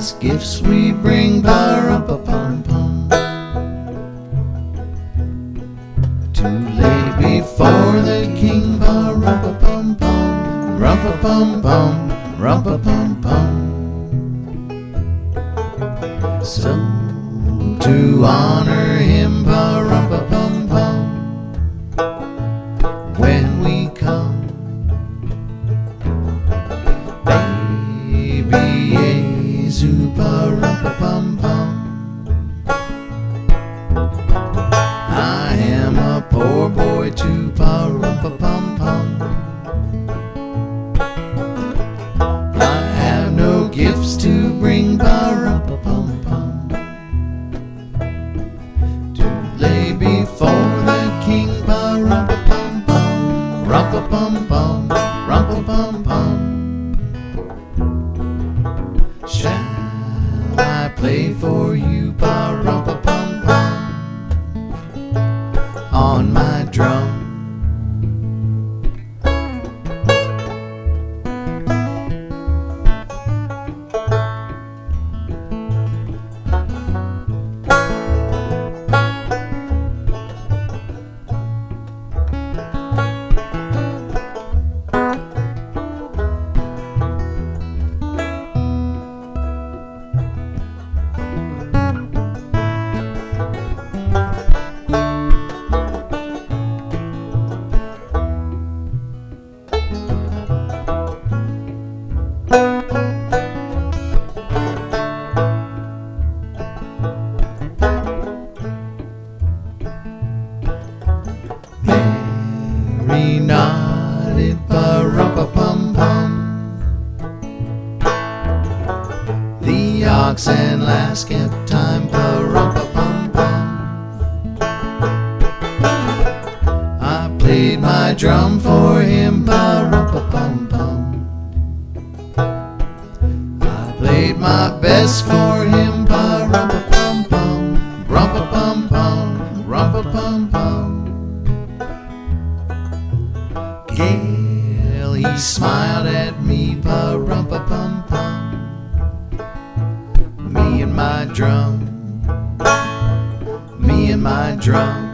these gifts we bring, pa-rum-pa-pum-pum, to lay before the King, pa-rum-pa-pum-pum, rum-pa-pum-pum, rum-pa-pum-pum. So to honor him, pa-rum-pa-pum-pum, when we come, baby Yesu, pa-rum-pa-pum-pum. I am a poor boy too, pa-rum-pa-pum-pum. I have no gifts to bring, pa-rum-pa-pum-pum, to lay before the King, pa-rum-pa-pum-pum, rum-pa-pum-pum, rum-pa-pum-pum. Shall I play for you, pa-rum-pa-pum-pum, on my drum? Mary nodded, pa-rum-pa-pum-pum. The ox and lass kept time, pa-rum-pa-pum-pum. I played my drum for him, pa-rum-pa-pum-pum. I played my best for him, pa-rum-pa-pum-pum, rum-pa-pum-pum, rum-pa-pum-pum. Gale, he smiled at me, pa-rum-pa-pum-pum. Me and my drum, me and my drum.